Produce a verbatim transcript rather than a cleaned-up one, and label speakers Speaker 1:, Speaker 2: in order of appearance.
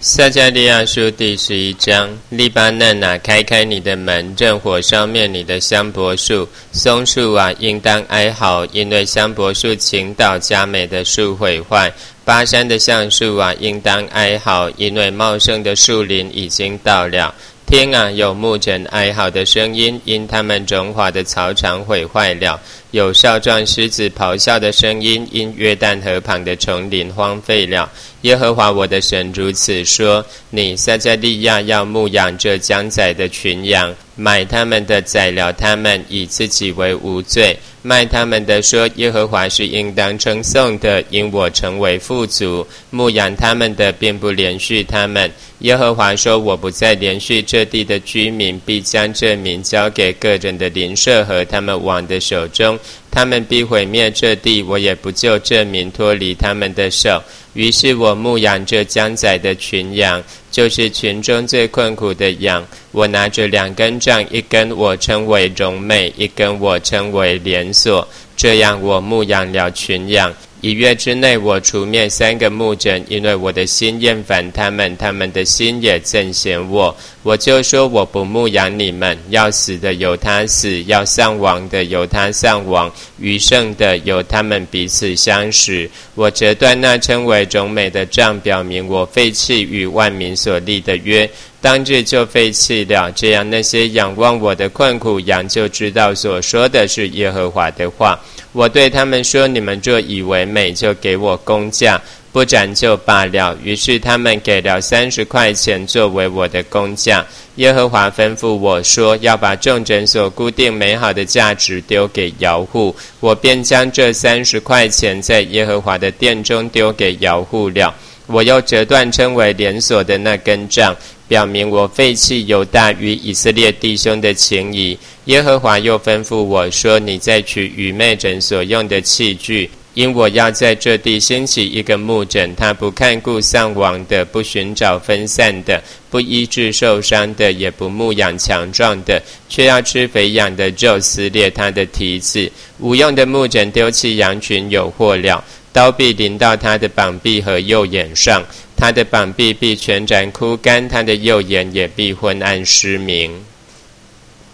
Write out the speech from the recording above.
Speaker 1: 撒迦利亚书第十一章，利巴嫩啊，开开你的门，正火烧灭你的香柏树。松树啊，应当哀嚎，因为香柏树倾倒，佳美的树毁坏。巴山的橡树啊，应当哀嚎，因为茂盛的树林已经到了。听啊，有牧人哀嚎的声音，因他们种华的草场毁坏了；有少壮狮子咆哮的声音，因约旦河旁的丛林荒废了。耶和华我的神如此说：你撒迦利亚要牧养这将宰的群羊，买他们的宰了他们，以自己为无罪；卖他们的说耶和华是应当称颂的，因我成为富足；牧养他们的并不连续他们。耶和华说：我不再连续这地的居民，必将这民交给个人的邻舍和他们王的手中，他们必毁灭这地，我也不救这民脱离他们的手。于是我牧养这将宰的群羊，就是群中最困苦的羊。我拿着两根杖，一根我称为荣美，一根我称为连锁。这样我牧养了群羊。一月之内我除灭三个牧人，因为我的心厌烦他们，他们的心也憎嫌我。我就说我不牧养你们，要死的由他死，要丧亡的由他丧亡，余剩的由他们彼此相识。我折断那称为荣美的杖，表明我废弃与万民所立的约，当日就废弃了。这样那些仰望我的困苦羊就知道所说的是耶和华的话。我对他们说：你们若以为美，就给我工价；不斩就罢了。于是他们给了三十块钱作为我的工价。耶和华吩咐我说：要把众人所固定美好的价值丢给窑户。我便将这三十块钱在耶和华的殿中丢给窑户了。我又折断称为连锁的那根杖，表明我废弃犹大与以色列弟兄的情谊。耶和华又吩咐我说：你再取愚昧人所用的器具，因我要在这地兴起一个牧人，他不看顾丧亡的，不寻找分散的，不医治受伤的，也不牧养强壮的，却要吃肥羊的肉，撕裂他的蹄子。无用的牧人丢弃羊群有祸了，刀必临到他的膀臂和右眼上，他的膀臂必全然枯干，他的右眼也必昏暗失明。